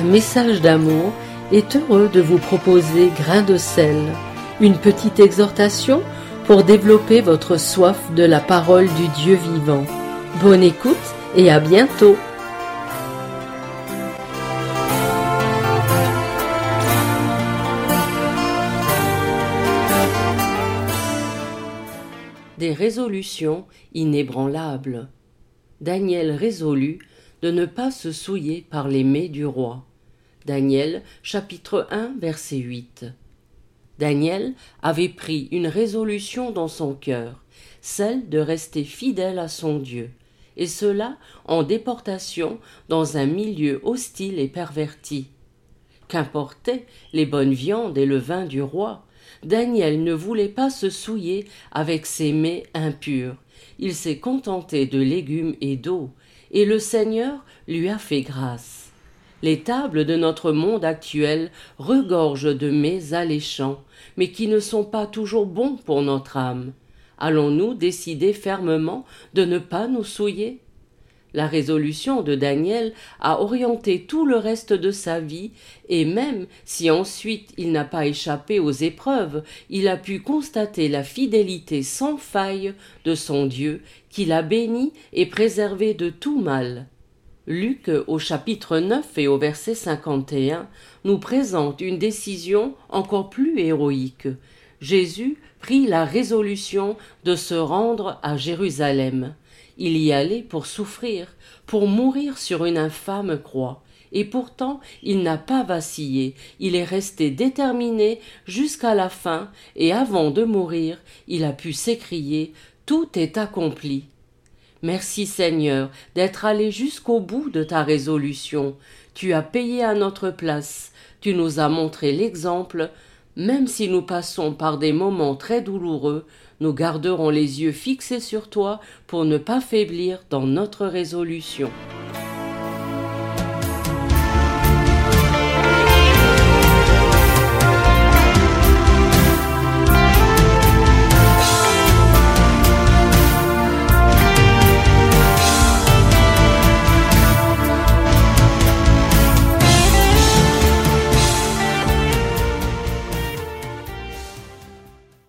Message d'amour est heureux de vous proposer Grain de sel, une petite exhortation pour développer votre soif de la parole du Dieu vivant. Bonne écoute et à bientôt. Des résolutions inébranlables. Daniel résolut de ne pas se souiller par les mets du roi. Daniel, chapitre 1, verset 8. Daniel avait pris une résolution dans son cœur, celle de rester fidèle à son Dieu, et cela en déportation dans un milieu hostile et perverti. Qu'importaient les bonnes viandes et le vin du roi, Daniel ne voulait pas se souiller avec ces mets impurs. Il s'est contenté de légumes et d'eau, et le Seigneur lui a fait grâce. Les tables de notre monde actuel regorgent de mets alléchants, mais qui ne sont pas toujours bons pour notre âme. Allons-nous décider fermement de ne pas nous souiller ? La résolution de Daniel a orienté tout le reste de sa vie, et même si ensuite il n'a pas échappé aux épreuves, il a pu constater la fidélité sans faille de son Dieu, qui l'a béni et préservé de tout mal. Luc, au chapitre 9 et au verset 51, nous présente une décision encore plus héroïque. Jésus prit la résolution de se rendre à Jérusalem. Il y allait pour souffrir, pour mourir sur une infâme croix. Et pourtant, il n'a pas vacillé, il est resté déterminé jusqu'à la fin, et avant de mourir, il a pu s'écrier « Tout est accompli ». Merci Seigneur d'être allé jusqu'au bout de ta résolution. Tu as payé à notre place, tu nous as montré l'exemple. Même si nous passons par des moments très douloureux, nous garderons les yeux fixés sur toi pour ne pas faiblir dans notre résolution.